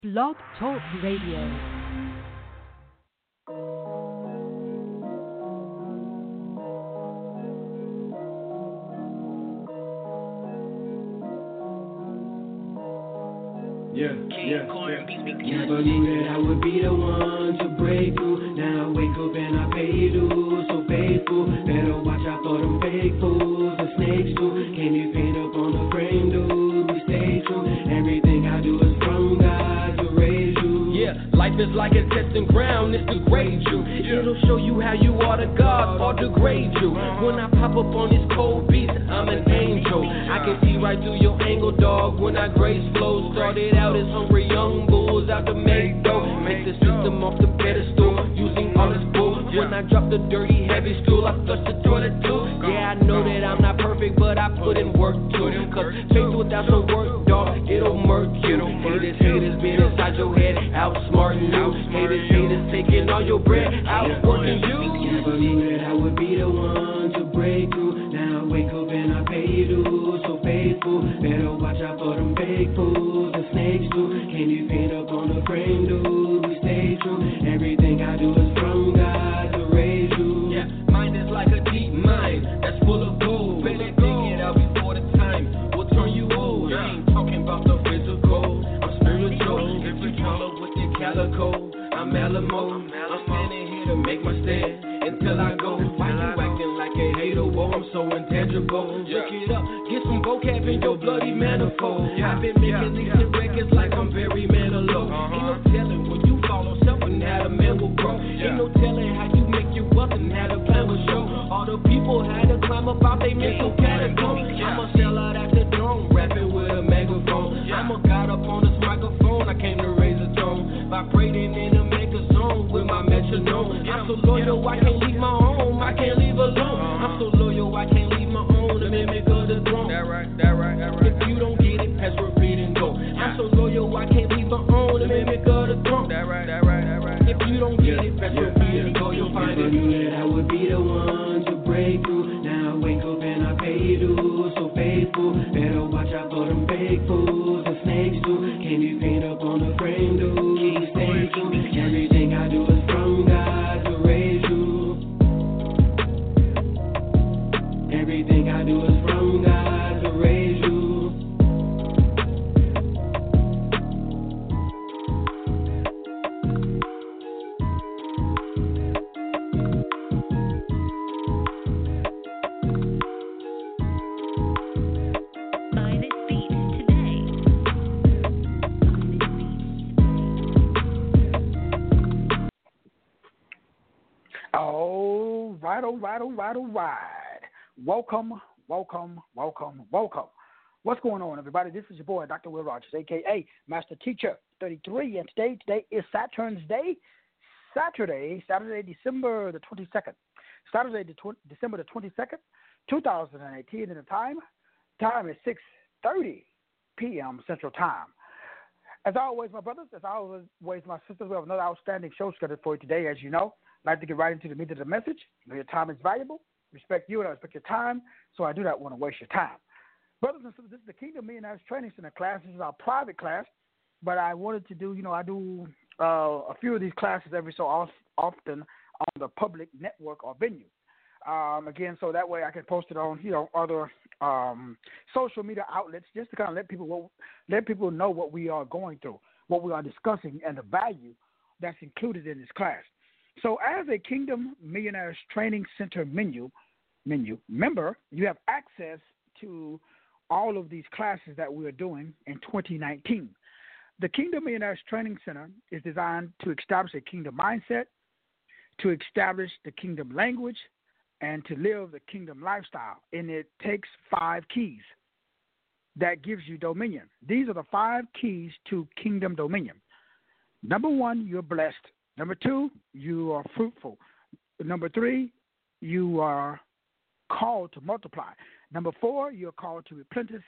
Blog Talk Radio. Never knew that I would be the one to break through. Now I wake up and I pay dues. So faithful, better watch out for them fake fools. The snakes too, can you paint up on the frame, dude? We stay true. Everything I do is from God to raise you. Yeah, life is like a testing ground, it's to grade you. It'll show you how you are to God or degrade you. When I pop up on this cold beat, I'm an angel. I can see right through your angle, dog. When I grace flow, started out as hungry young bulls out to make dough. Make the system off the pedestal, using all this bull. When I drop the dirty, heavy stool, I flush the toilet too. Yeah, I know that I'm not perfect, but I put in work too. Cause faith without some work, dog, it'll murk you. Haters been inside your head, outsmarting you. Haters taking all your bread, outworking you. Never knew that I would be the one to break through. Now I wake up and I pay dues. So faithful, better watch out for them fake fools. The snakes too, can you paint up on the frame, dude? We stay true. Everything I do is from God to raise you. Yeah, mine is like a deep mine that's full of gold. Better dig it out before the time will turn you old. I ain't talking about the physical, I'm spiritual. If you follow with your calico, I'm Alamo. I'm standing here to make my stand until I go. Why you acting like a hater? Whoa, I'm so intangible. Look it up, get some vocab in your bloody manifold. I've been making these hit records like I'm very Manilow. Ain't no telling when you follow self and how the man will grow. Ain't no telling how you make your wealth and how the plan will show. All the people had to climb up out they mental catacomb. I'm a sellout at the dome, rapping with a megaphone. I'm a god up on this microphone, I came to raise a tone. Vibrating in a mega zone with my metronome. I'm so loyal, I can't leave my home, I can't leave alone. I'm so loyal, I can't leave my own, the mimic of the throne. That right. If you don't get it, pass, repeat, and go. I'm so loyal, I can't leave my own, the mimic of the throne. That right. If you don't get it, pass, repeat, and go, you'll find Never it. knew that I would be the one to break through. Now I wake up and I pay dues. So faithful, better watch out for them fake fools. The snakes too, can you paint up on the frame, dude? We stay true. Everything I do is from God to raise you. Everything I do is from God to raise you. Buy this beat today. All right. Welcome. What's going on, everybody? This is your boy, Dr. Will Rogers, a.k.a. Master Teacher 33, and today is Saturn's Day, Saturday, December the 22nd. December the 22nd, 2018, and the time is 6:30 p.m. Central Time. As always, my brothers, as always, my sisters, we have another outstanding show scheduled for you today, as you know. I'd like to get right into the meat of the message. You know, your time is valuable. Respect you and I respect your time, so I do not want to waste your time. Brothers and sisters, this is the Kingdom Millionaires Training Center class. This is our private class, but I wanted to do, I do a few of these classes every so often on the public network or venue. Again, so that way I can post it on, other social media outlets, just to kind of let people know what we are going through, what we are discussing, and the value that's included in this class. So as a Kingdom Millionaires Training Center member, you have access to all of these classes that we are doing in 2019. The Kingdom Millionaires Training Center is designed to establish a kingdom mindset, to establish the kingdom language, and to live the kingdom lifestyle. And it takes 5 keys that gives you dominion. These are the 5 keys to kingdom dominion. Number 1, you're blessed. Number 2, you are fruitful. Number 3, you are called to multiply. Number 4, you're called to replenish.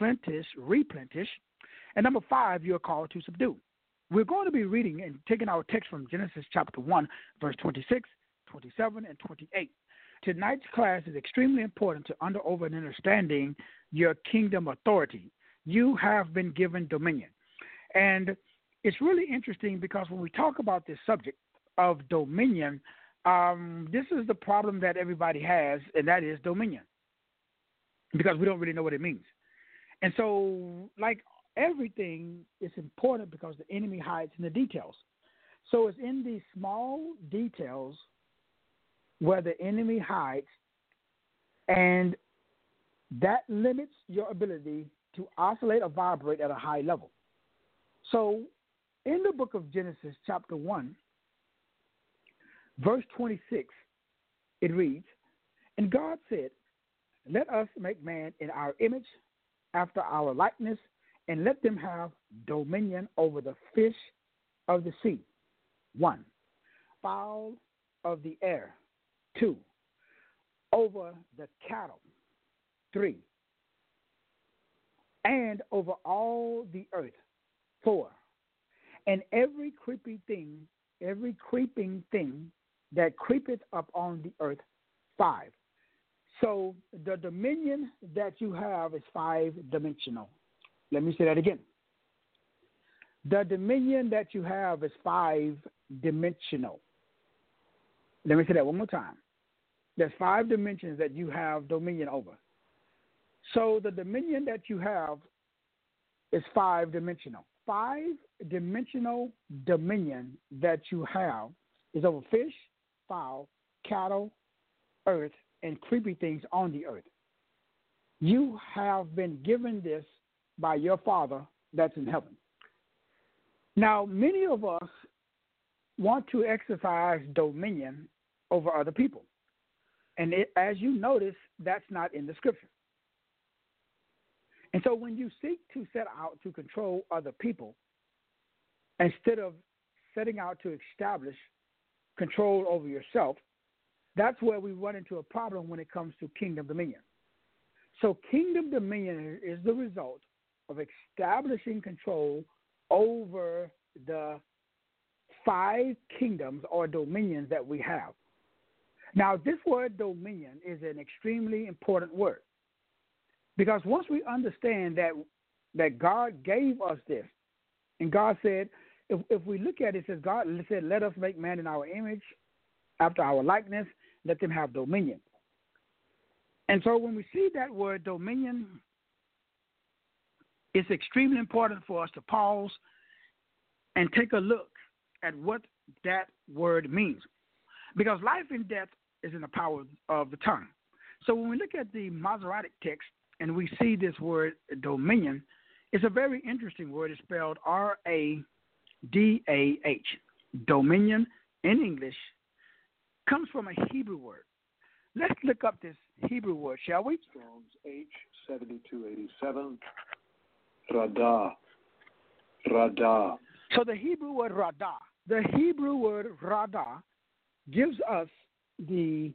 And number 5, you're called to subdue. We're going to be reading and taking our text from Genesis chapter 1, verse 26, 27, and 28. Tonight's class is extremely important to over and understanding your kingdom authority. You have been given dominion. And it's really interesting because when we talk about this subject of dominion, this is the problem that everybody has, and that is dominion, because we don't really know what it means. And so, like everything, it's important because the enemy hides in the details. So it's in these small details where the enemy hides, and that limits your ability to oscillate or vibrate at a high level. So in the book of Genesis, chapter 1, verse 26, it reads, "And God said, let us make man in our image, after our likeness, and let them have dominion over the fish of the sea. 1, fowl of the air. 2, over the cattle. 3, and over all the earth. 4, and every creeping thing that creepeth up on the earth. 5. So the dominion that you have is 5-dimensional. Let me say that again. The dominion that you have is 5-dimensional. Let me say that one more time. There's 5 dimensions that you have dominion over. So the dominion that you have is 5-dimensional. 5-dimensional dominion that you have is over fish, fowl, cattle, earth, and creepy things on the earth. You have been given this by your Father that's in heaven. Now, many of us want to exercise dominion over other people. And as you notice, that's not in the scripture. And so when you seek to set out to control other people, instead of setting out to establish control over yourself, that's where we run into a problem when it comes to kingdom dominion. So kingdom dominion is the result of establishing control over the 5 kingdoms or dominions that we have. Now, this word dominion is an extremely important word, because once we understand that God gave us this, and God said, if we look at it, it says, God said, let us make man in our image, after our likeness, let them have dominion. And so when we see that word dominion, it's extremely important for us to pause and take a look at what that word means. Because life and death is in the power of the tongue. So when we look at the Masoretic text and we see this word dominion, it's a very interesting word. It's spelled R-A-D-A-H. Dominion in English comes from a Hebrew word. Let's look up this Hebrew word, shall we? Strong's H7287. Radah. Radah. So the Hebrew word radah. The Hebrew word radah gives us the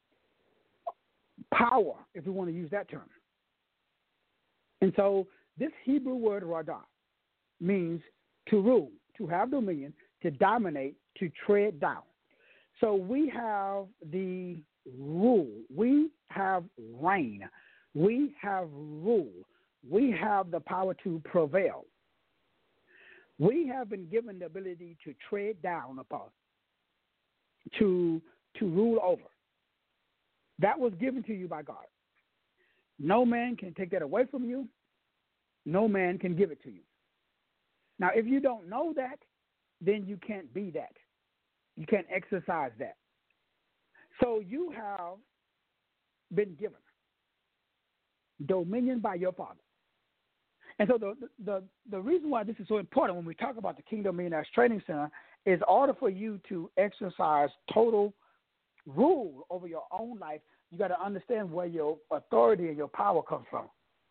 power, if we want to use that term. And so this Hebrew word radah means to rule, to have dominion, to dominate, to tread down. So we have the rule. We have reign. We have rule. We have the power to prevail. We have been given the ability to tread down upon, to rule over. That was given to you by God. No man can take that away from you. No man can give it to you. Now, if you don't know that, then you can't be that. You can't exercise that. So you have been given dominion by your Father. And so the reason why this is so important when we talk about the Kingdom Millionaires Training Center is in order for you to exercise total rule over your own life, you got to understand where your authority and your power comes from.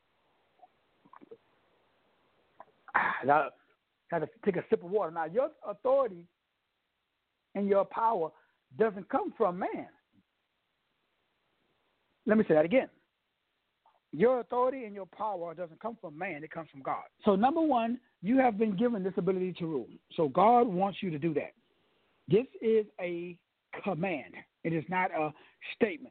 Now, I got to take a sip of water. Now, your authority and your power doesn't come from man. Let me say that again. Your authority and your power doesn't come from man. It comes from God. So, number one, you have been given this ability to rule. So, God wants you to do that. This is a command. It is not a statement.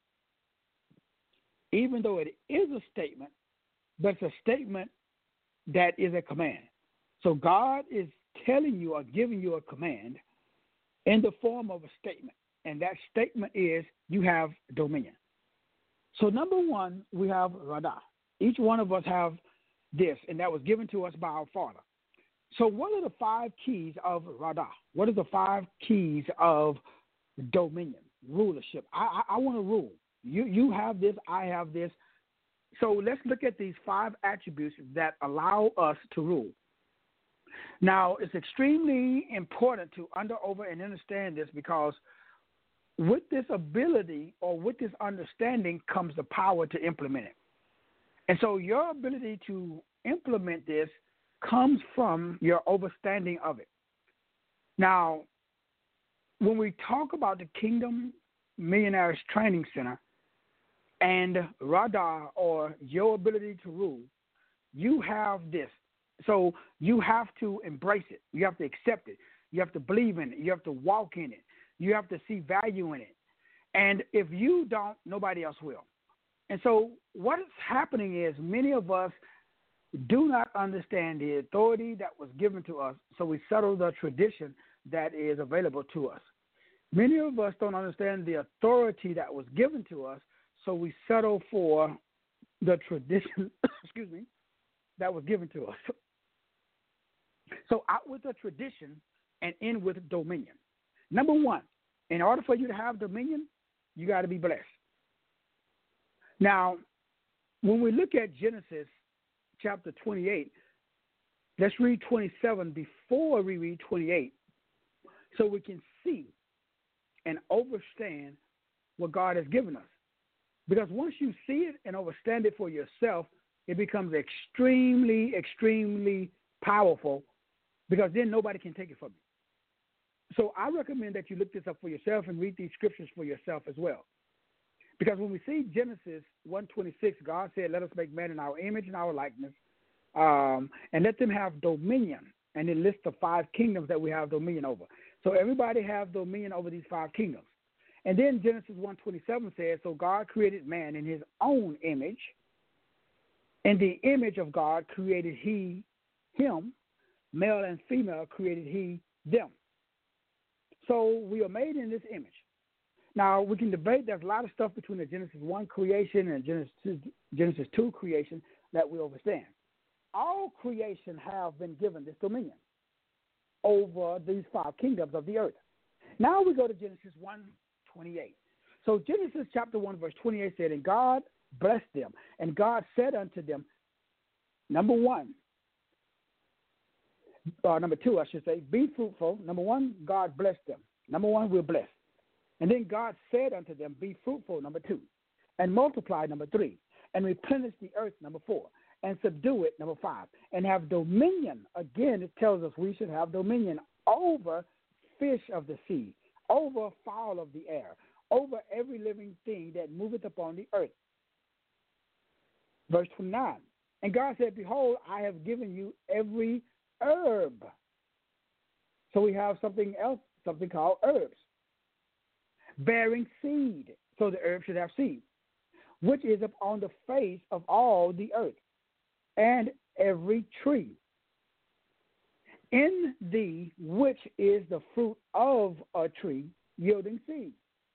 Even though it is a statement, but it's a statement that is a command. So God is telling you or giving you a command in the form of a statement. And that statement is you have dominion. So number one, we have Radah. Each one of us have this, and that was given to us by our Father. So what are the 5 keys of Radah? What are the 5 keys of dominion, rulership? I want to rule. You have this, I have this. So let's look at these 5 attributes that allow us to rule. Now, it's extremely important to over, and understand this, because with this ability or with this understanding comes the power to implement it. And so your ability to implement this comes from your understanding of it. Now, when we talk about the Kingdom Millionaires Training Center and Radah, or your ability to rule, you have this. So you have to embrace it. You have to accept it. You have to believe in it. You have to walk in it. You have to see value in it. And if you don't, nobody else will. And so what is happening is many of us do not understand the authority that was given to us, so we settle the tradition that is available to us. Many of us don't understand the authority that was given to us, so we settle for the tradition, excuse me, that was given to us. So out with the tradition and in with dominion. Number one, in order for you to have dominion, you got to be blessed. Now, when we look at Genesis chapter 28, let's read 27 before we read 28, so we can see and understand what God has given us. Because once you see it and understand it for yourself, it becomes extremely, extremely powerful, because then nobody can take it from you. So I recommend that you look this up for yourself and read these scriptures for yourself as well. Because when we see Genesis 1:26, God said, let us make man in our image and our likeness, and let them have dominion. And it lists the 5 kingdoms that we have dominion over. So everybody has dominion over these 5 kingdoms. And then Genesis 1:27 says, so God created man in his own image. In the image of God created he him. Male and female created he them. So we are made in this image. Now, we can debate. There's a lot of stuff between the Genesis 1 creation and Genesis 2 creation that we understand. All creation have been given this dominion over these 5 kingdoms of the earth. Now we go to Genesis 1:28. So Genesis chapter 1, verse 28 said, and God blessed them, and God said unto them, number 2, I should say, be fruitful. Number 1, God blessed them. Number 1, we're blessed. And then God said unto them, be fruitful, number 2, and multiply, number 3, and replenish the earth, number 4, and subdue it, number 5, and have dominion. Again, it tells us we should have dominion over fish of the sea, over fowl of the air, over every living thing that moveth upon the earth. Verse 29, and God said, behold, I have given you every herb. So we have something else, something called herbs, bearing seed. So the herb should have seed, which is upon the face of all the earth, and every tree in thee, which is the fruit of a tree yielding seed.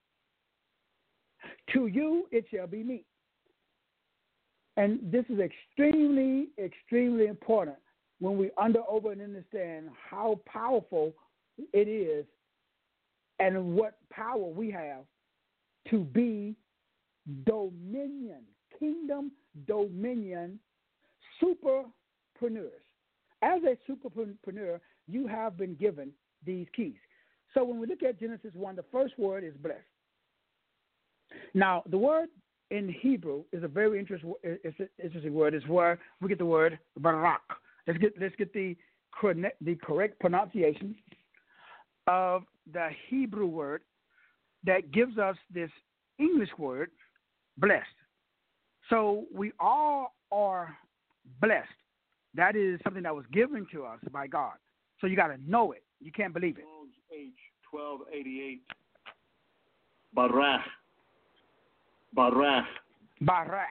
To you it shall be meat. And this is extremely, extremely important when we over and understand how powerful it is and what power we have to be dominion, kingdom dominion superpreneurs. As a superpreneur, you have been given these keys. So when we look at Genesis 1, the first word is blessed. Now, the word in Hebrew is a very interesting word. It's where we get the word barak. Let's get the correct pronunciation of the Hebrew word that gives us this English word, blessed. So we all are blessed. That is something that was given to us by God. So you got to know it. You can't believe it. H1288. Barak. Barak. Barak.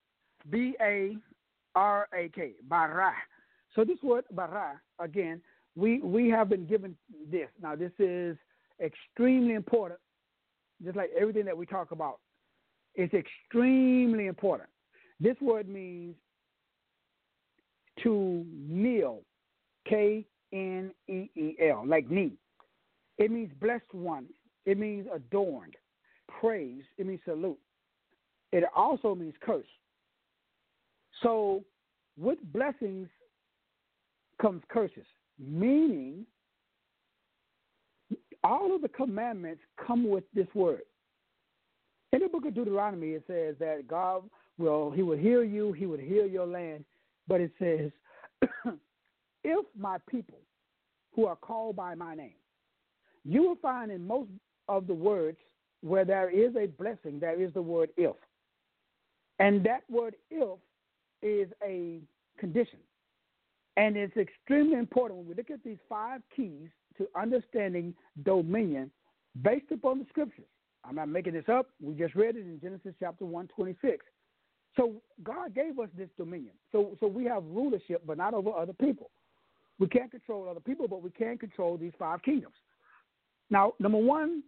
B-A-R-A-K. Barak. So this word barak, again, we have been given this. Now, this is extremely important, just like everything that we talk about. It's extremely important. This word means to kneel, Kneel, like knee. It means blessed one. It means adorned, praise. It means salute. It also means curse. So with blessings comes curses, meaning all of the commandments come with this word. In the book of Deuteronomy, it says that God he will hear you, he would heal your land. But it says, if my people who are called by my name, you will find in most of the words where there is a blessing, there is the word if. And that word if is a condition. And it's extremely important when we look at these 5 keys to understanding dominion based upon the scriptures. I'm not making this up. We just read it in Genesis chapter 1:26. So God gave us this dominion. So we have rulership, but not over other people. We can't control other people, but we can control these 5 kingdoms. Now, number 1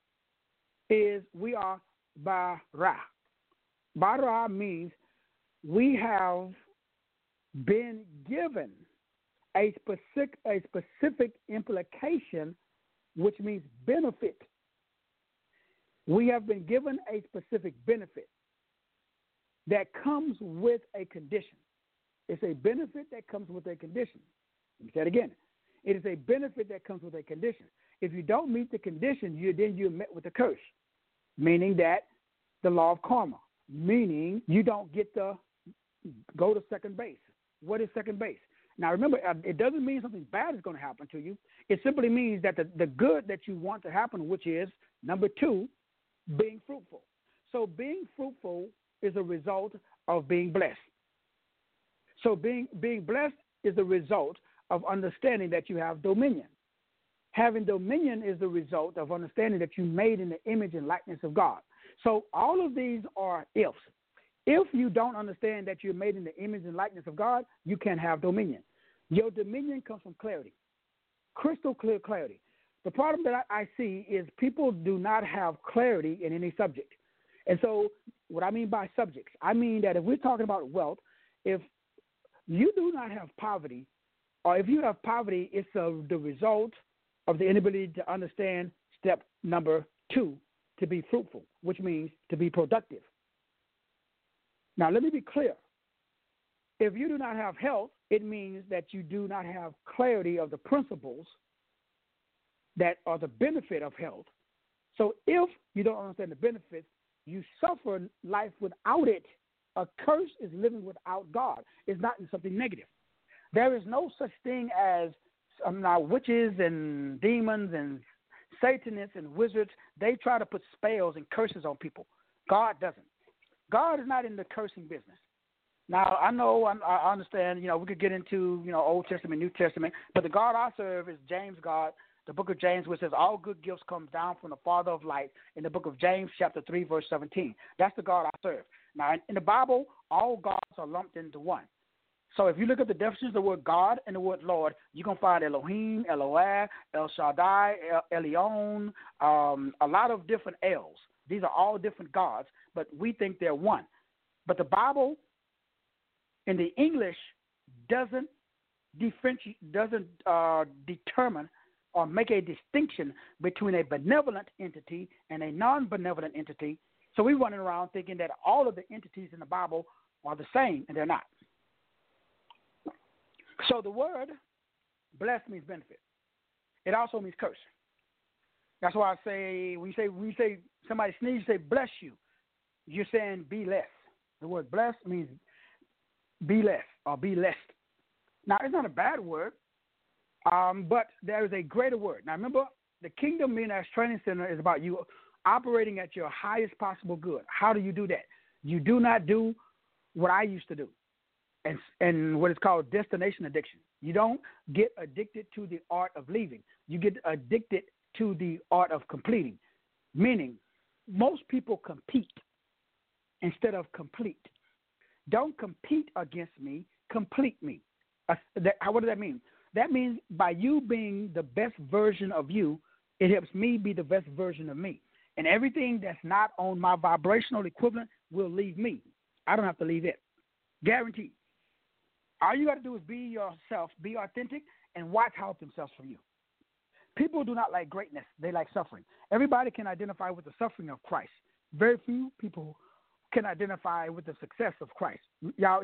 is we are Bara. Bara means we have been given a specific implication, which means benefit. We have been given a specific benefit that comes with a condition. It's a benefit that comes with a condition. Let me say it again. It is a benefit that comes with a condition. If you don't meet the condition, you're met with a curse, meaning that the law of karma, meaning you don't get to go to second base. What is second base? Now, remember, it doesn't mean something bad is going to happen to you. It simply means that the good that you want to happen, which is, number 2, being fruitful. So being fruitful is a result of being blessed. So being blessed is the result of understanding that you have dominion. Having dominion is the result of understanding that you're made in the image and likeness of God. So all of these are ifs. If you don't understand that you're made in the image and likeness of God, you can't have dominion. Your dominion comes from clarity, crystal clear clarity. The problem that I see is people do not have clarity in any subject. And so what I mean by subjects, I mean that if we're talking about wealth, if you do not have poverty, or if you have poverty, it's the result of the inability to understand step number 2, to be fruitful, which means to be productive. Now, let me be clear. If you do not have health, it means that you do not have clarity of the principles that are the benefit of health. So if you don't understand the benefits, you suffer life without it. A curse is living without God. It's not something negative. There is no such thing as witches and demons and Satanists and wizards. They try to put spells and curses on people. God doesn't. God is not in the cursing business. Now, I know, I understand, we could get into, Old Testament, New Testament, but the God I serve is James God, the book of James, which says all good gifts come down from the Father of light, in the book of James, chapter 3, verse 17. That's the God I serve. Now, in the Bible, all gods are lumped into one. So if you look at the definitions of the word God and the word Lord, you're going to find Elohim, Eloah, El Shaddai, Elyon, a lot of different L's. These are all different gods, but we think they're one. But the Bible in the English doesn't determine or make a distinction between a benevolent entity and a non-benevolent entity. So we're running around thinking that all of the entities in the Bible are the same, and they're not. So the word blessed means benefit. It also means curse. That's why I say, when you say somebody sneezes, you say bless you. You're saying be less. The word blessed means be less or be less. Now, it's not a bad word, but there is a greater word. Now, remember, the Kingdom Millionaires Training Center is about you operating at your highest possible good. How do you do that? You do not do what I used to do, and what is called destination addiction. You don't get addicted to the art of leaving. You get addicted to the art of completing, meaning most people compete instead of complete. Don't compete against me, complete me. What does that mean? That means by you being the best version of you, it helps me be the best version of me. And everything that's not on my vibrational equivalent will leave me. I don't have to leave it. Guaranteed. All you got to do is be yourself, be authentic, and watch how it themselves for you. People do not like greatness. They like suffering. Everybody can identify with the suffering of Christ. Very few people can identify with the success of Christ. Y'all,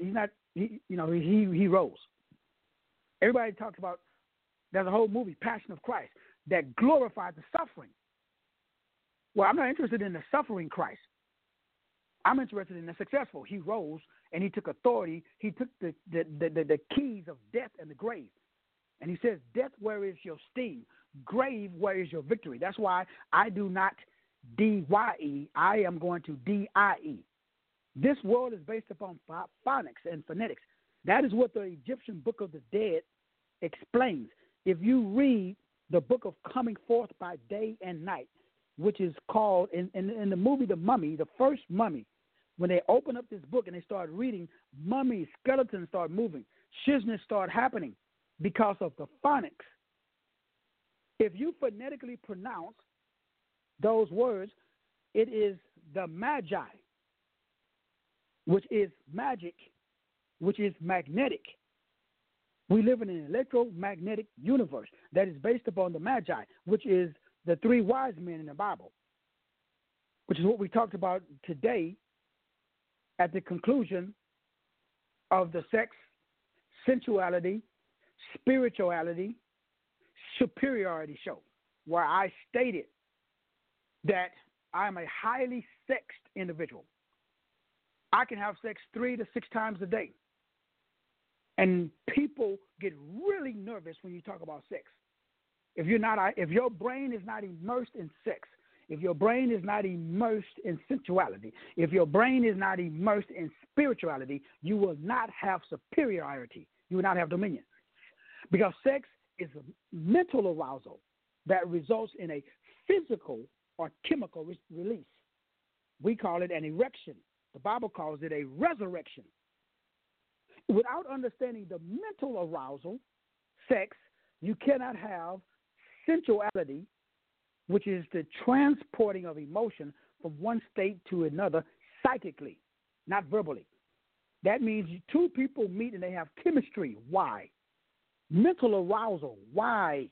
he rose. Everybody talks about, there's a whole movie, Passion of Christ, that glorified the suffering. Well, I'm not interested in the suffering Christ. I'm interested in the successful. He rose and he took authority. He took the keys of death and the grave. And he says, death, where is your sting? Grave, where is your victory? That's why I do not D-Y-E. I am going to D-I-E. This world is based upon phonics and phonetics. That is what the Egyptian Book of the Dead explains. If you read the book of Coming Forth by Day and Night, which is called, in the movie The Mummy, the first mummy, when they open up this book and they start reading, mummies, skeletons start moving, shizness start happening because of the phonics. If you phonetically pronounce those words, it is the magi, which is magic, which is magnetic. We live in an electromagnetic universe that is based upon the magi, which is the three wise men in the Bible, which is what we talked about today at the conclusion of the sex, sensuality, spirituality, superiority show, where I stated that I am a highly sexed individual. I can have sex 3 to 6 times a day. And people get really nervous when you talk about sex. If your brain is not immersed in sex, if your brain is not immersed in sensuality, if your brain is not immersed in spirituality, you will not have superiority. You will not have dominion. Because sex is a mental arousal that results in a physical or chemical release. We call it an erection. The Bible calls it a resurrection. Without understanding the mental arousal, sex, you cannot have sensuality, which is the transporting of emotion from one state to another psychically, not verbally. That means two people meet and they have chemistry. Why? Mental arousal. Why?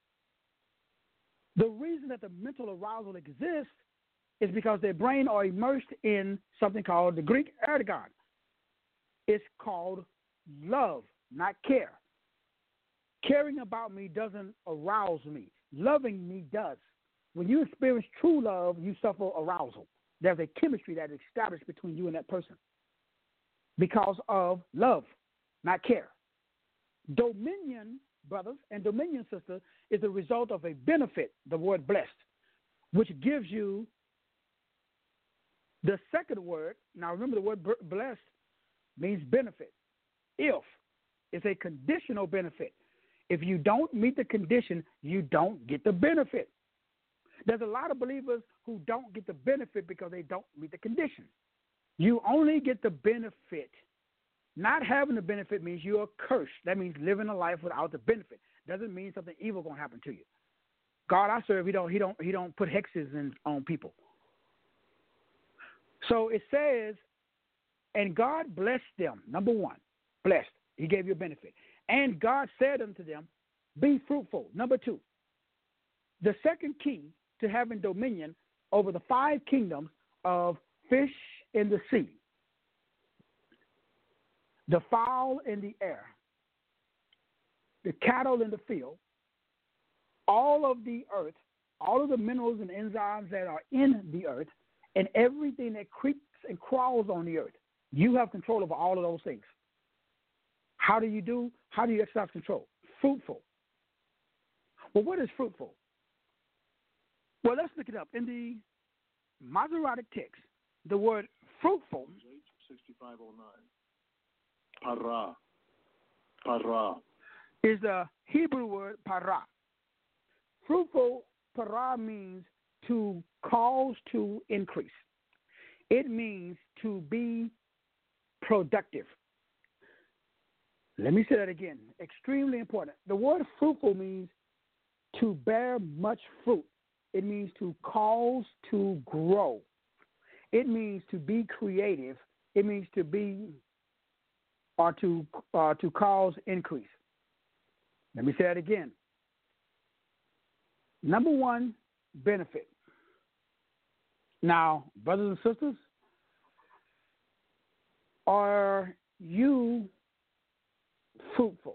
The reason that the mental arousal exists is because their brain are immersed in something called the Greek ergon. It's called love, not care. Caring about me doesn't arouse me. Loving me does. When you experience true love, you suffer arousal. There's a chemistry that is established between you and that person because of love, not care. Dominion, brothers, and dominion, sisters, is a result of a benefit, the word blessed, which gives you the second word. Now, remember the word blessed means benefit. If it's a conditional benefit. If you don't meet the condition, you don't get the benefit. There's a lot of believers who don't get the benefit because they don't meet the condition. You only get the benefit. Not having the benefit means you are cursed. That means living a life without the benefit. Doesn't mean something evil going to happen to you. God I serve, he don't put hexes on people. So it says, and God blessed them. Number one, blessed. He gave you a benefit. And God said unto them, be fruitful. Number two, the second key to having dominion over the 5 kingdoms of fish in the sea, the fowl in the air, the cattle in the field, all of the earth, all of the minerals and enzymes that are in the earth, and everything that creeps and crawls on the earth. You have control over all of those things. How do you exercise control? Fruitful. Well, what is fruitful? Well, let's look it up. In the Masoretic text, the word fruitful 6509. Para. Is the Hebrew word para. Fruitful, para, means to cause to increase. It means to be productive. Let me say that again. Extremely important. The word fruitful means to bear much fruit. It means to cause to grow. It means to be creative. It means to be or to cause increase. Let me say that again. Number one, benefit. Now, brothers and sisters, are you fruitful?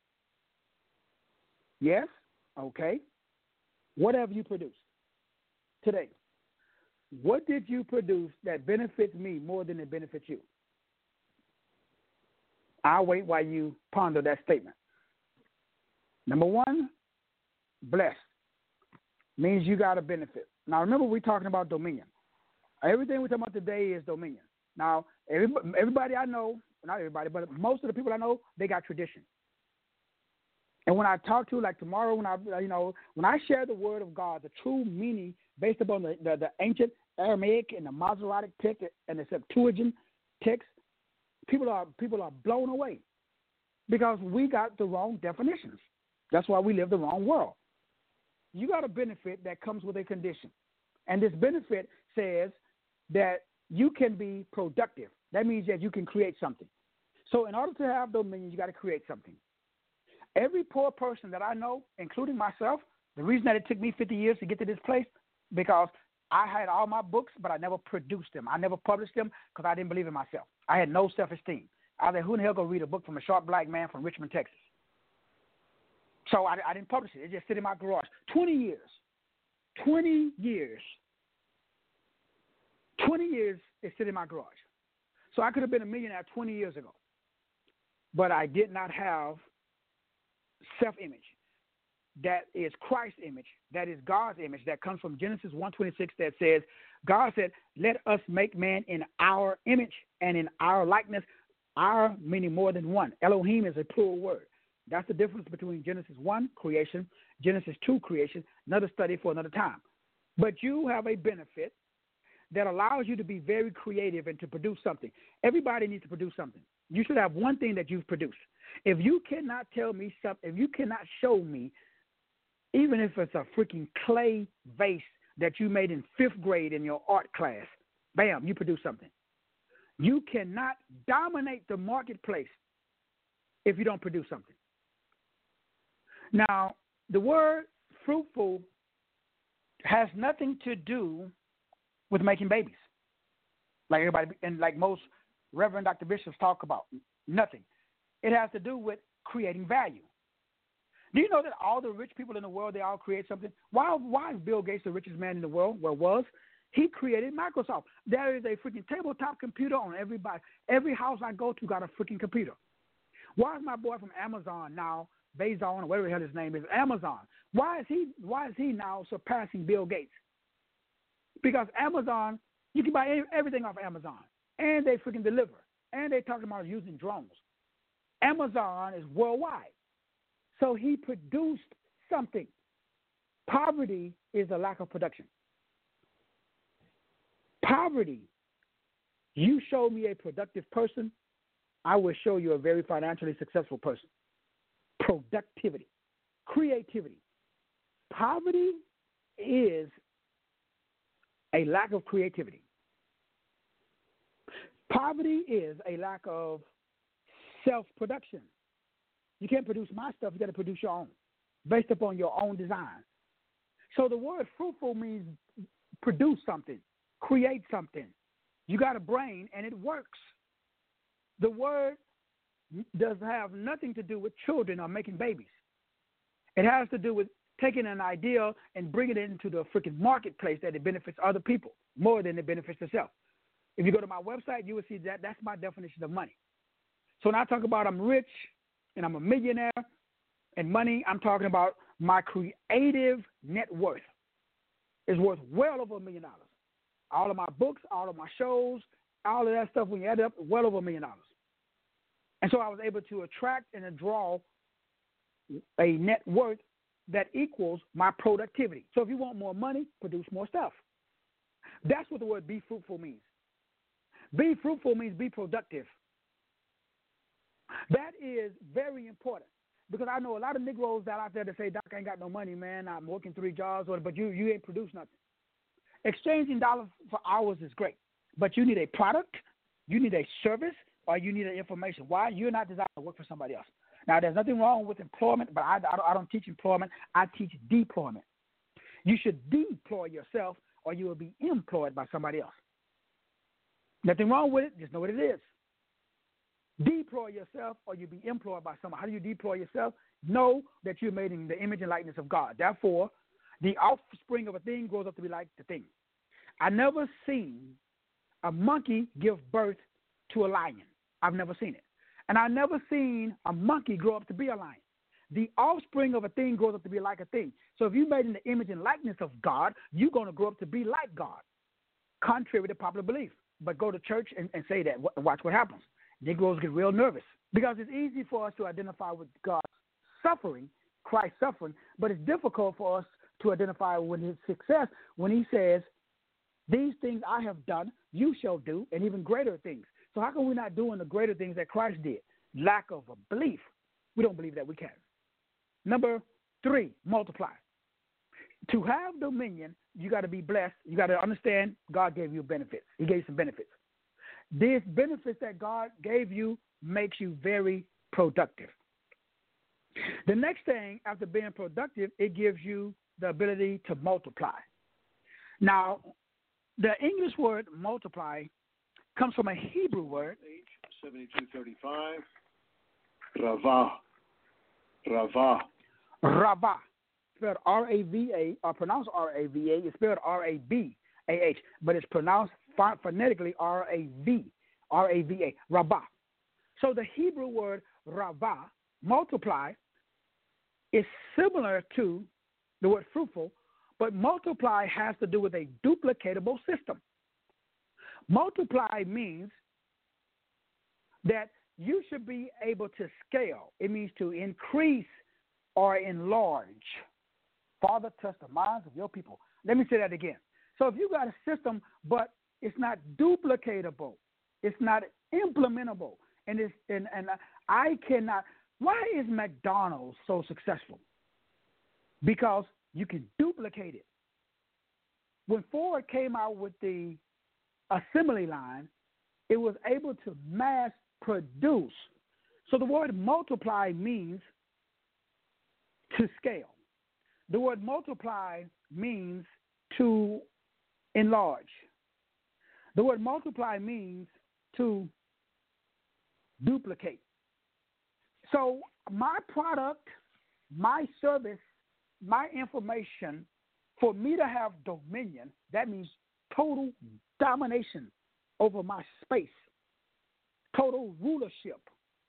Yes? Okay. What have you produced today? What did you produce that benefits me more than it benefits you? I'll wait while you ponder that statement. Number one, blessed. Means you got a benefit. Now, remember, we're talking about dominion. Everything we're talking about today is dominion. Now, everybody I know, not everybody, but most of the people I know, they got tradition. And when I talk to, like tomorrow, when I share the word of God, the true meaning based upon the ancient Aramaic and the Masoretic text and the Septuagint text, people are blown away because we got the wrong definitions. That's why we live the wrong world. You got a benefit that comes with a condition. And this benefit says that you can be productive. That means that you can create something. So in order to have dominion, you got to create something. Every poor person that I know, including myself, the reason that it took me 50 years to get to this place, because I had all my books, but I never produced them. I never published them because I didn't believe in myself. I had no self-esteem. I was like, who in the hell going to read a book from a short black man from Richmond, Texas? So I didn't publish it. It just sit in my garage. 20 years. 20 years. 20 years it sit in my garage. So I could have been a millionaire 20 years ago. But I did not have self-image. That is Christ's image. That is God's image. That comes from Genesis 1:26 that says, God said, let us make man in our image and in our likeness. Our meaning more than one. Elohim is a plural word. That's the difference between Genesis 1, creation, Genesis 2, creation, another study for another time. But you have a benefit that allows you to be very creative and to produce something. Everybody needs to produce something. You should have one thing that you've produced. If you cannot tell me something, if you cannot show me, even if it's a freaking clay vase that you made in 5th grade in your art class, bam, you produce something. You cannot dominate the marketplace if you don't produce something. Now, the word fruitful has nothing to do with making babies, like everybody and like most Reverend Dr. Bishops talk about. Nothing. It has to do with creating value. Do you know that all the rich people in the world, they all create something? Why is Bill Gates the richest man in the world? Well, was he created Microsoft. There is a freaking tabletop computer on everybody. Every house I go to got a freaking computer. Why is my boy from Amazon now, Bezos, or whatever the hell his name is, Amazon? Why is he now surpassing Bill Gates? Because Amazon, you can buy everything off Amazon, and they freaking deliver, and they talking about using drones. Amazon is worldwide, so he produced something. Poverty is a lack of production. Poverty. You show me a productive person, I will show you a very financially successful person. Productivity, creativity. Poverty is a lack of creativity. Poverty is a lack of self-production. You can't produce my stuff. You got to produce your own, based upon your own design. So the word fruitful means produce something, create something. You got a brain, and it works. The word does have nothing to do with children or making babies. It has to do with taking an idea and bringing it into the freaking marketplace that it benefits other people more than it benefits itself. If you go to my website, you will see that that's my definition of money. So when I talk about I'm rich and I'm a millionaire and money, I'm talking about my creative net worth is worth well over $1 million. All of my books, all of my shows, all of that stuff, when you add it up, well over $1 million. And so I was able to attract and draw a net worth that equals my productivity. So if you want more money, produce more stuff. That's what the word be fruitful means. Be fruitful means be productive. That is very important because I know a lot of Negroes out there that say, Doc, I ain't got no money, man. I'm working 3 jobs, but you ain't produced nothing. Exchanging dollars for hours is great, but you need a product, you need a service, or you need an information. Why? You're not designed to work for somebody else. Now, there's nothing wrong with employment, but I don't teach employment. I teach deployment. You should deploy yourself, or you will be employed by somebody else. Nothing wrong with it. Just know what it is. Deploy yourself, or you'll be employed by someone. How do you deploy yourself? Know that you're made in the image and likeness of God. Therefore, the offspring of a thing grows up to be like the thing. I never seen a monkey give birth to a lion. I've never seen it. And I've never seen a monkey grow up to be a lion. The offspring of a thing grows up to be like a thing. So if you're made in the image and likeness of God, you're going to grow up to be like God, contrary to popular belief. But go to church and say that and watch what happens. Negroes get real nervous because it's easy for us to identify with God's suffering, Christ's suffering, but it's difficult for us to identify with his success when he says, these things I have done, you shall do, and even greater things. So how come we're not doing the greater things that Christ did? Lack of a belief. We don't believe that we can. Number 3, multiply. To have dominion, you got to be blessed. You got to understand God gave you benefits. He gave you some benefits. These benefits that God gave you makes you very productive. The next thing, after being productive, it gives you the ability to multiply. Now, the English word multiply comes from a Hebrew word. 7235. Rava. Rava. Rava. Spelled R-A-V-A, or pronounced R-A-V-A. It's spelled R-A-B-A-H, but it's pronounced phonetically R-A-V, R-A-V-A, Rava. So the Hebrew word Rava, multiply, is similar to the word fruitful, but multiply has to do with a duplicatable system. Multiply means that you should be able to scale. It means to increase or enlarge. Father, touch the minds of your people. Let me say that again. So if you got a system, but it's not duplicatable, it's not implementable, and I cannot. Why is McDonald's so successful? Because you can duplicate it. When Ford came out with the assembly line, it was able to mass produce. So the word multiply means to scale. The word multiply means to enlarge. The word multiply means to duplicate. So my product, my service, my information, for me to have dominion, that means total domination over my space, total rulership.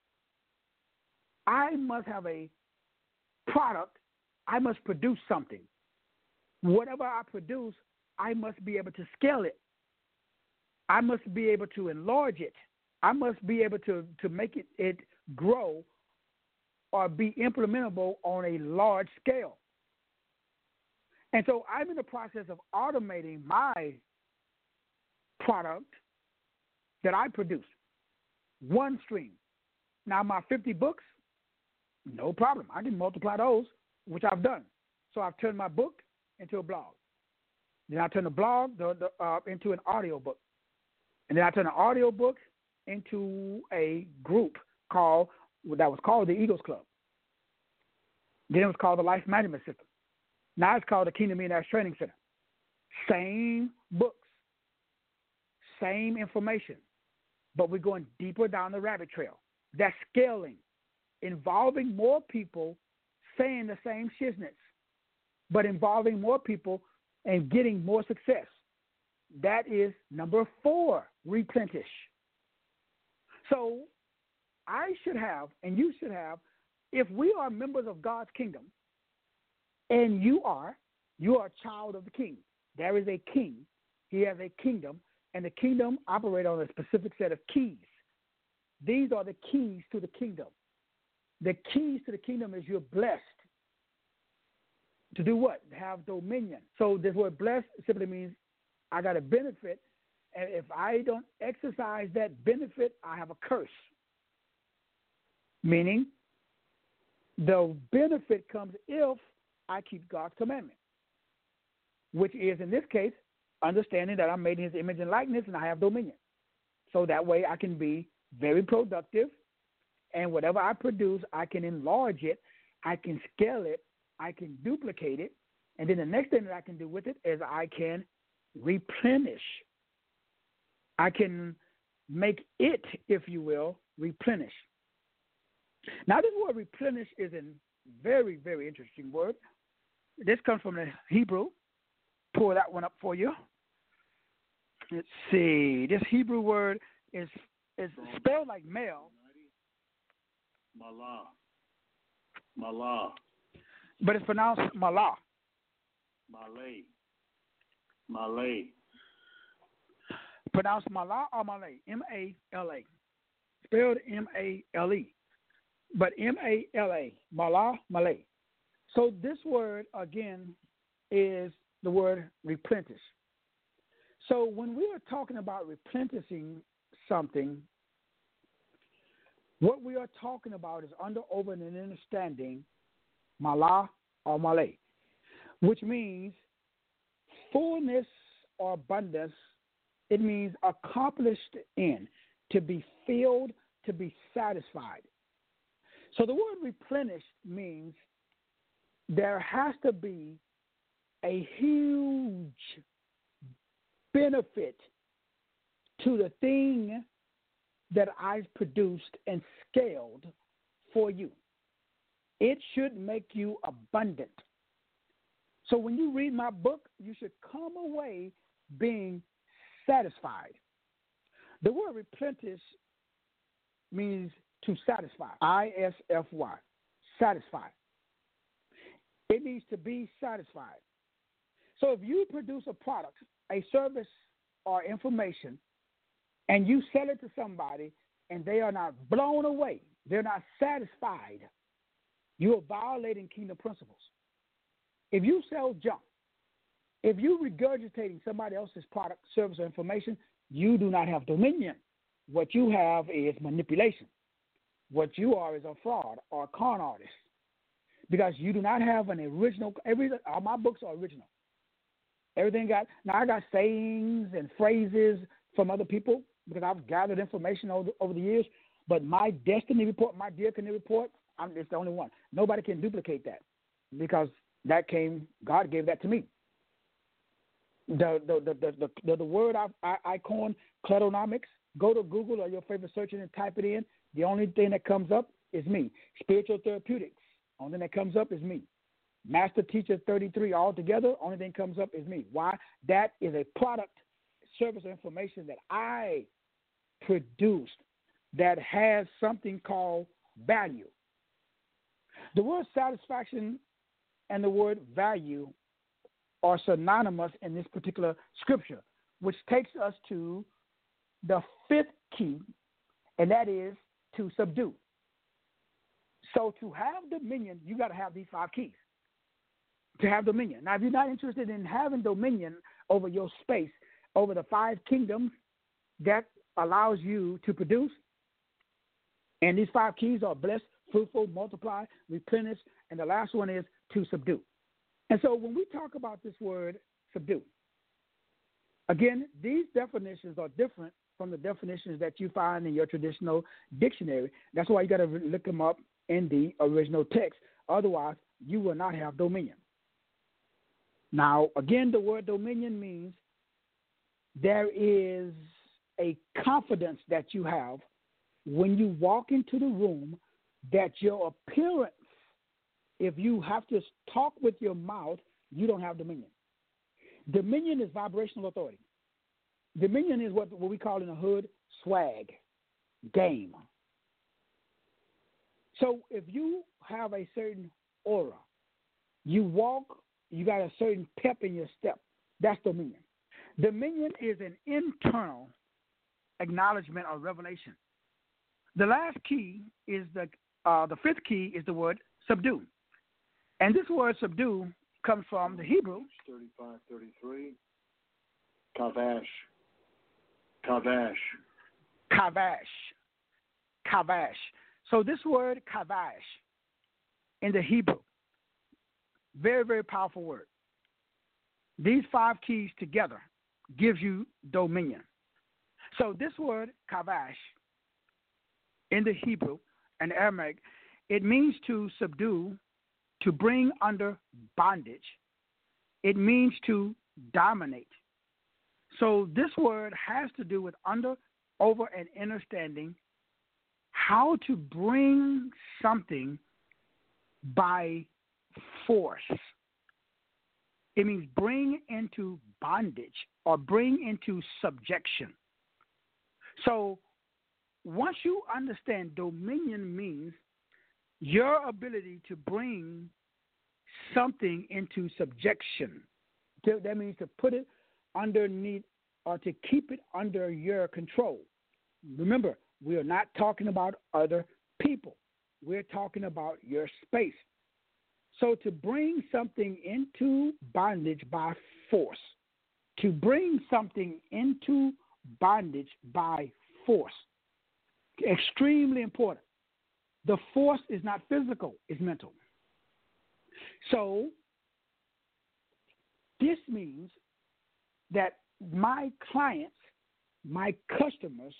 I must have a product. I must produce something. Whatever I produce, I must be able to scale it. I must be able to enlarge it. I must be able to make it grow or be implementable on a large scale. And so I'm in the process of automating my product that I produce. One stream. Now my 50 books, no problem. I can multiply those, which I've done. So I've turned my book into a blog. Then I turn the blog into an audio book. And then I turn the audio book into a group that was called the Eagles Club. Then it was called the Life Management System. Now it's called the Kingdom Millionaires Training Center. Same books, same information, but we're going deeper down the rabbit trail. That's scaling, involving more people saying the same shiznits, but involving more people and getting more success. That is number 4, replenish. So I should have, and you should have, if we are members of God's kingdom, and you are a child of the king. There is a king. He has a kingdom, and the kingdom operates on a specific set of keys. These are the keys to the kingdom. The keys to the kingdom is you're blessed. To do what? Have dominion. So this word blessed simply means I got a benefit, and if I don't exercise that benefit, I have a curse. meaning the benefit comes if I keep God's commandment, which is, in this case, understanding that I'm made in his image and likeness and I have dominion. So that way I can be very productive, and whatever I produce, I can enlarge it, I can scale it, I can duplicate it, and then the next thing that I can do with it is I can replenish. I can make it, if you will, replenish. Now, this word replenish is a very, very interesting word. This comes from the Hebrew. Pull that one up for you. Let's see. This Hebrew word is spelled like male. Malah. Malah. But it's pronounced malah. Malay. Malay. Pronounced malah or malay. M-A-L-A. Spelled M-A-L-E. But M-A-L-A. Malah, malay. So this word, again, is the word replenish. So when we are talking about replenishing something, what we are talking about is under, over, and understanding malah or malay, which means fullness or abundance. It means accomplished in, to be filled, to be satisfied. So the word replenish means there has to be a huge benefit to the thing that I've produced and scaled for you. It should make you abundant. So when you read my book, you should come away being satisfied. The word replenish means to satisfy. I-S-F-Y. Satisfy. It means to be satisfied. So if you produce a product, a service, or information, and you sell it to somebody and they are not blown away, they're not satisfied, you are violating kingdom principles. If you sell junk, if you're regurgitating somebody else's product, service, or information, you do not have dominion. What you have is manipulation. What you are is a fraud or a con artist, because you do not have an original. All my books are original. Everything now I got sayings and phrases from other people because I've gathered information over the years. But my destiny report, my Dear Canoe report, it's the only one. Nobody can duplicate that because God gave that to me. The word I coined, Kledonomics. Go to Google or your favorite search engine and type it in. The only thing that comes up is me. Spiritual therapeutics. Only thing that comes up is me. Master Teacher 33 altogether. Only thing comes up is me. Why? That is a product, service, or information that I produced that has something called value. The word satisfaction and the word value are synonymous in this particular scripture, which takes us to the fifth key, and that is to subdue. So to have dominion, you got to have these 5 keys to have dominion. Now, if you're not interested in having dominion over your space, over the 5 kingdoms that allows you to produce, and these 5 keys are bless, fruitful, multiply, replenish, and the last one is to subdue. And so when we talk about this word subdue, again, these definitions are different from the definitions that you find in your traditional dictionary. That's why you got to look them up in the original text. Otherwise, you will not have dominion. Now, again, the word dominion means there is a confidence that you have when you walk into the room that your appearance, if you have to talk with your mouth, you don't have dominion. Dominion is vibrational authority. Dominion is what we call in the hood swag, game. So if you have a certain aura, you walk, you got a certain pep in your step, that's dominion. Dominion is an internal acknowledgement or revelation. The last key is the fifth key is the word subdue. And this word subdue comes from the Hebrew. 35:33. Kavash. Kavash. Kavash. Kavash. So this word kavash in the Hebrew, very, very powerful word. These 5 keys together gives you dominion. So this word kavash in the Hebrew and Aramaic, it means to subdue, to bring under bondage. It means to dominate. So this word has to do with under, over, and understanding how to bring something by force. It means bring into bondage or bring into subjection. So once you understand, dominion means your ability to bring something into subjection. That means to put it underneath or to keep it under your control. Remember, we are not talking about other people. We're talking about your space. So to bring something into bondage by force, to bring something into bondage by force, extremely important. The force is not physical, it's mental. So this means that my clients, my customers,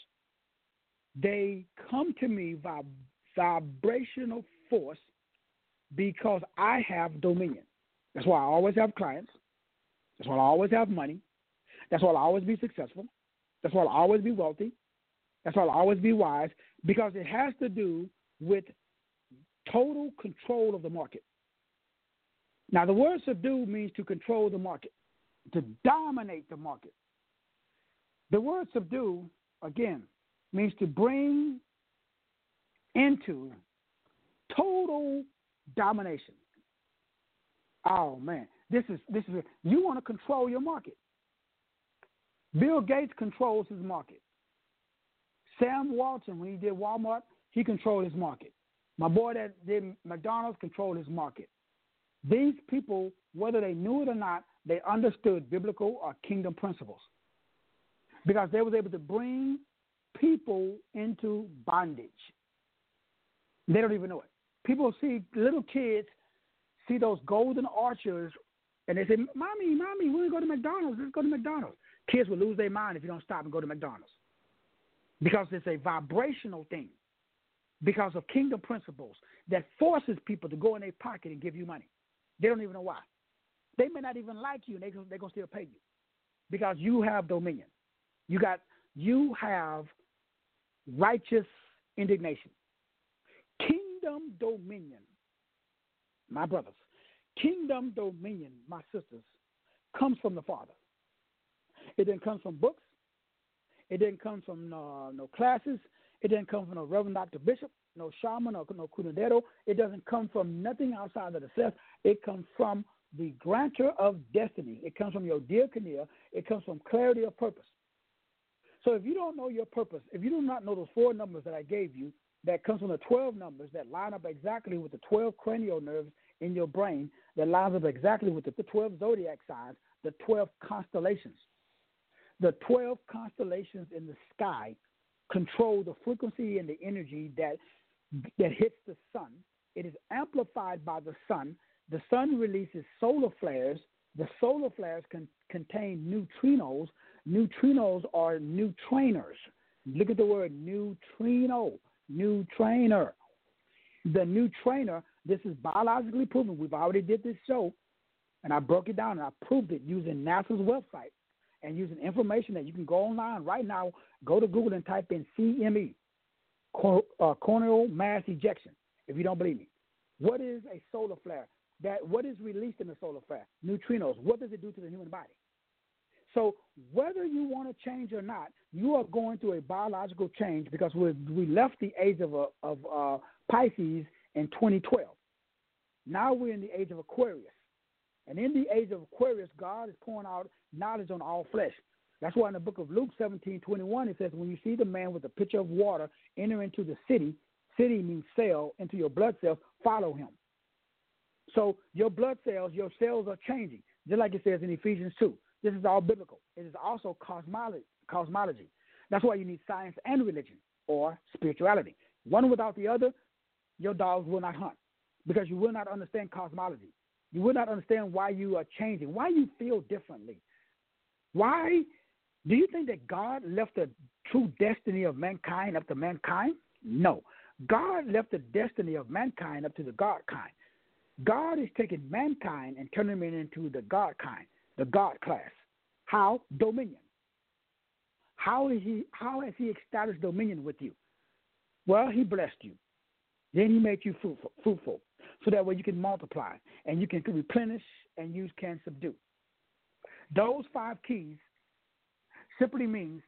they come to me by vibrational force because I have dominion. That's why I always have clients. That's why I always have money. That's why I'll always be successful. That's why I'll always be wealthy. That's why I'll always be wise, because it has to do with total control of the market. Now, the word subdue means to control the market, to dominate the market. The word subdue, again, means to bring into total domination. Oh, man, this is you want to control your market. Bill Gates controls his market. Sam Walton, when he did Walmart, he controlled his market. My boy that did McDonald's controlled his market. These people, whether they knew it or not, they understood biblical or kingdom principles because they was able to bring people into bondage. They don't even know it. People see little kids see those golden arches, and they say, Mommy, we're going to go to McDonald's. Let's go to McDonald's. Kids will lose their mind if you don't stop and go to McDonald's because it's a vibrational thing, because of kingdom principles that forces people to go in their pocket and give you money. They don't even know why. They may not even like you, and they're going to still pay you because you have dominion. You have righteous indignation. Kingdom dominion, my brothers, kingdom dominion, my sisters, comes from the Father. It didn't come from books. It didn't come from no classes. It didn't come from no Reverend Dr. Bishop, no shaman, or no curandero. It doesn't come from nothing outside of the self. It comes from the grantor of destiny. It comes from your dear Kania. It comes from clarity of purpose. So if you don't know your purpose, if you do not know those 4 numbers that I gave you, that comes from the 12 numbers that line up exactly with the 12 cranial nerves in your brain, that lines up exactly with the 12 zodiac signs, the 12 constellations. The 12 constellations in the sky control the frequency and the energy that hits the sun. It is amplified by the sun. The sun releases solar flares. The solar flares contain neutrinos. Neutrinos are new trainers. Look at the word neutrino, new trainer. The new trainer, this is biologically proven. We've already did this show, and I broke it down, and I proved it using NASA's website and using information that you can go online right now. Go to Google and type in CME, coronal mass ejection, if you don't believe me. What is a solar flare? What is released in the solar flare? Neutrinos. What does it do to the human body? So whether you want to change or not, you are going through a biological change because we left the age of Pisces in 2012. Now we're in the age of Aquarius. And in the age of Aquarius, God is pouring out knowledge on all flesh. That's why in the book of Luke 17:21, it says, when you see the man with a pitcher of water enter into the city means cell, into your blood cells, follow him. So your blood cells, your cells are changing, just like it says in Ephesians 2. This is all biblical. It is also cosmology. That's why you need science and religion or spirituality. One without the other, your dogs will not hunt because you will not understand cosmology. You will not understand why you are changing, why you feel differently. Why do you think that God left the true destiny of mankind up to mankind? No. God left the destiny of mankind up to the God kind. God is taking mankind and turning it into the God kind, the God class. How? Dominion. How has he established dominion with you? Well, he blessed you. Then he made you fruitful, so that way you can multiply and you can replenish and you can subdue. Those 5 keys simply means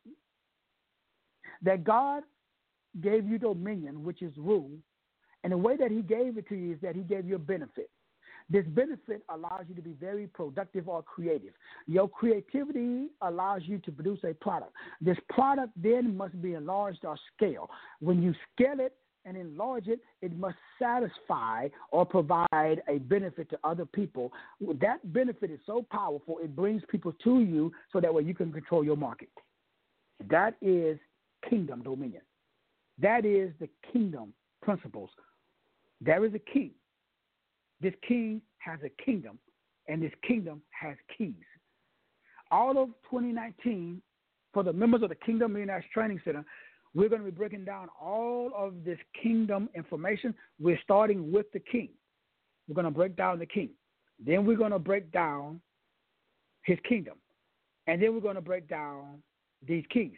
that God gave you dominion, which is rule, and the way that he gave it to you is that he gave you a benefit. This benefit allows you to be very productive or creative. Your creativity allows you to produce a product. This product then must be enlarged or scaled. When you scale it and enlarge it, it must satisfy or provide a benefit to other people. That benefit is so powerful, it brings people to you so that way you can control your market. That is kingdom dominion. That is the kingdom principles. There is a king. This king has a kingdom, and this kingdom has keys. All of 2019, for the members of the Kingdom Millionaires Training Center, we're going to be breaking down all of this kingdom information. We're starting with the king. We're going to break down the king. Then we're going to break down his kingdom. And then we're going to break down these keys,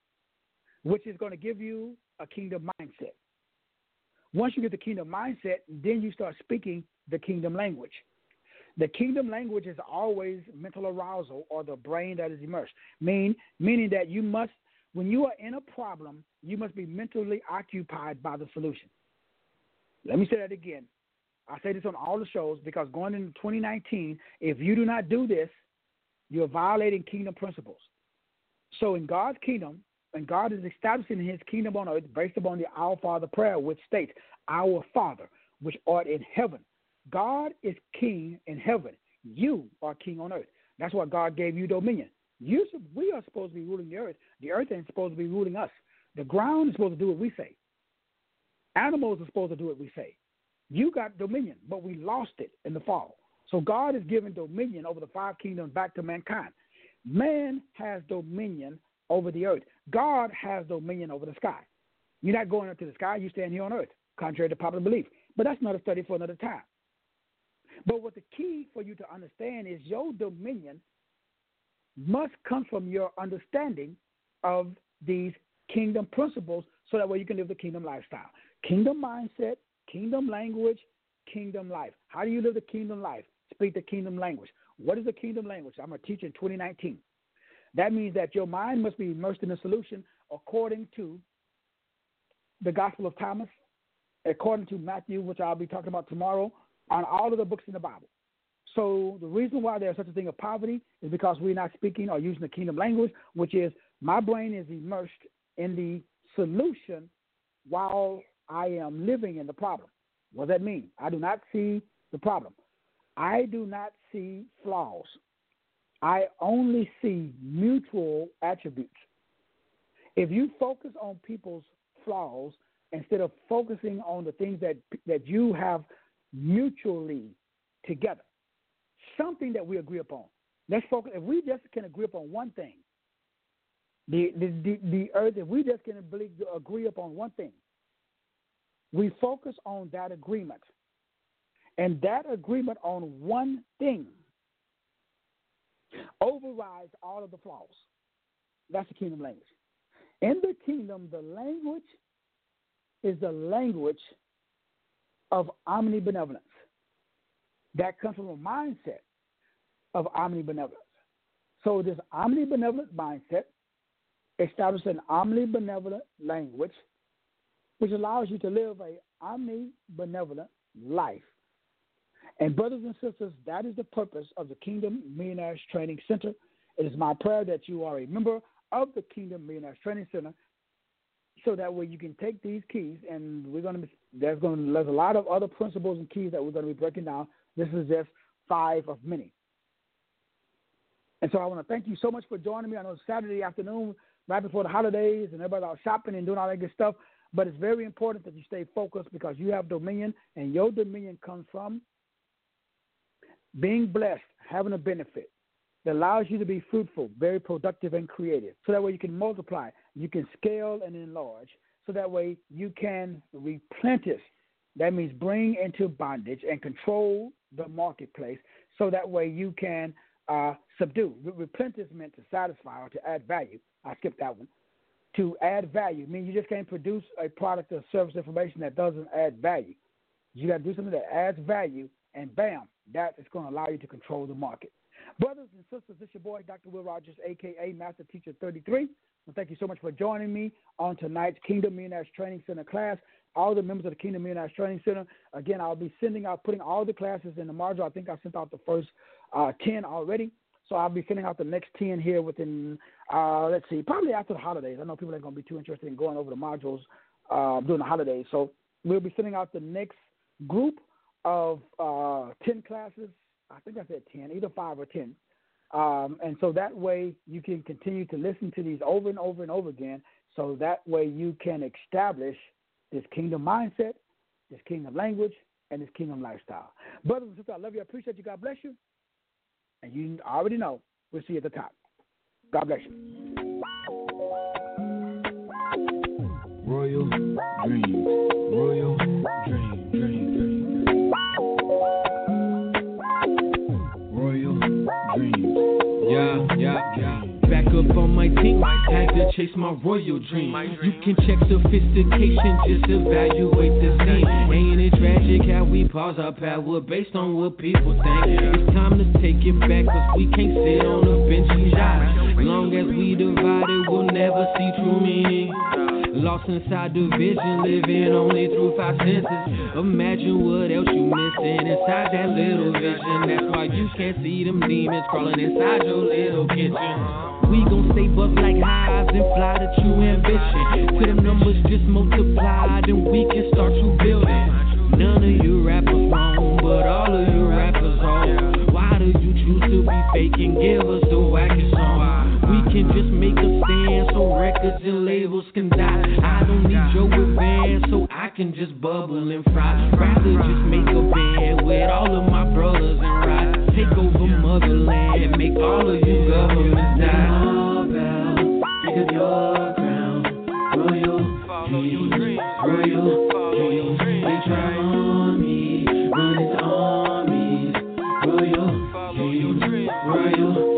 which is going to give you a kingdom mindset. Once you get the kingdom mindset, then you start speaking the kingdom language. The kingdom language is always mental arousal or the brain that is immersed, meaning that you must, when you are in a problem, you must be mentally occupied by the solution. Let me say that again. I say this on all the shows because going into 2019, if you do not do this, you're violating kingdom principles. So in God's kingdom, and God is establishing his kingdom on earth based upon the Our Father prayer, which states, Our Father, which art in heaven. God is king in heaven. You are king on earth. That's why God gave you dominion. We are supposed to be ruling the earth. The earth ain't supposed to be ruling us. The ground is supposed to do what we say. Animals are supposed to do what we say. You got dominion, but we lost it in the fall. So God is giving dominion over the 5 kingdoms back to mankind. Man has dominion over the earth. God has dominion over the sky. You're not going up to the sky. You stand here on earth, contrary to popular belief. But that's not a study for another time. But what the key for you to understand is your dominion must come from your understanding of these kingdom principles so that way you can live the kingdom lifestyle. Kingdom mindset, kingdom language, kingdom life. How do you live the kingdom life? Speak the kingdom language. What is the kingdom language? I'm going to teach in 2019. That means that your mind must be immersed in the solution according to the Gospel of Thomas, according to Matthew, which I'll be talking about tomorrow, on all of the books in the Bible. So the reason why there's such a thing of poverty is because we're not speaking or using the kingdom language, which is my brain is immersed in the solution while I am living in the problem. What does that mean? I do not see the problem. I do not see flaws. I only see mutual attributes. If you focus on people's flaws instead of focusing on the things that you have mutually together, something that we agree upon. Let's focus. If we just can agree upon one thing, the earth, if we just can agree upon one thing, we focus on that agreement. And that agreement on one thing overrides all of the flaws. That's the kingdom language. In the kingdom, the language is the language of omnibenevolence. That comes from a mindset of omnibenevolence. So this omnibenevolent mindset establishes an omnibenevolent language, which allows you to live an omnibenevolent life. And brothers and sisters, that is the purpose of the Kingdom Millionaires Training Center. It is my prayer that you are a member of the Kingdom Millionaires Training Center, so that way you can take these keys, and there's a lot of other principles and keys that we're going to be breaking down. This is just 5 of many. And so I want to thank you so much for joining me. I know it's Saturday afternoon, right before the holidays, and everybody's out shopping and doing all that good stuff. But it's very important that you stay focused because you have dominion, and your dominion comes from being blessed, having a benefit that allows you to be fruitful, very productive, and creative. So that way you can multiply, you can scale and enlarge. So that way you can replenish. That means bring into bondage and control the marketplace. So that way you can subdue. Replenish meant to satisfy or to add value. I skipped that one. To add value means you just can't produce a product or service information that doesn't add value. You got to do something that adds value, and bam, that is going to allow you to control the market. Brothers and sisters, this is your boy, Dr. Will Rogers, a.k.a. Master Teacher 33. And thank you so much for joining me on tonight's Kingdom Millionaires Training Center class. All the members of the Kingdom Millionaires Training Center, again, I'll be putting all the classes in the module. I think I sent out the first 10 already. So I'll be sending out the next 10 here within, probably after the holidays. I know people ain't going to be too interested in going over the modules during the holidays. So we'll be sending out the next group of 10 classes. I think I said 10, either 5 or 10. And so that way you can continue to listen to these over and over and over again. So that way you can establish this kingdom mindset, this kingdom language, and this kingdom lifestyle. Brothers and sisters, I love you. I appreciate you. God bless you. And you already know, we'll see you at the top. God bless you. Royal dreams, royal dream. Royal dreams, yeah. Back up on my team, had to chase my royal dream. You can check sophistication, just evaluate the scene. Ain't it tragic how we pause our power based on what people think? It's time to take it back, cause we can't sit on a bench and die. Long as we divided, we'll never see true meaning. Lost inside division, living only through 5 senses. Imagine what else you missing inside that little vision. That's why you can't see them demons crawling inside your little kitchen. We gon' stay buff like hives and fly to true ambition. Till the numbers just multiply, then we can start to build it. None of you rappers wrong, but all of you rappers wrong. Why do you choose to be fake and give us the wackest song? We can just make a stand so records and labels can die. I don't need your advance, so I can just bubble and fry. Rather just make a band with all of my brothers and ride. Take over motherland, make all of you governments die. Think of your crown, royal dreams. They try on me, run into armies, royal dreams, royal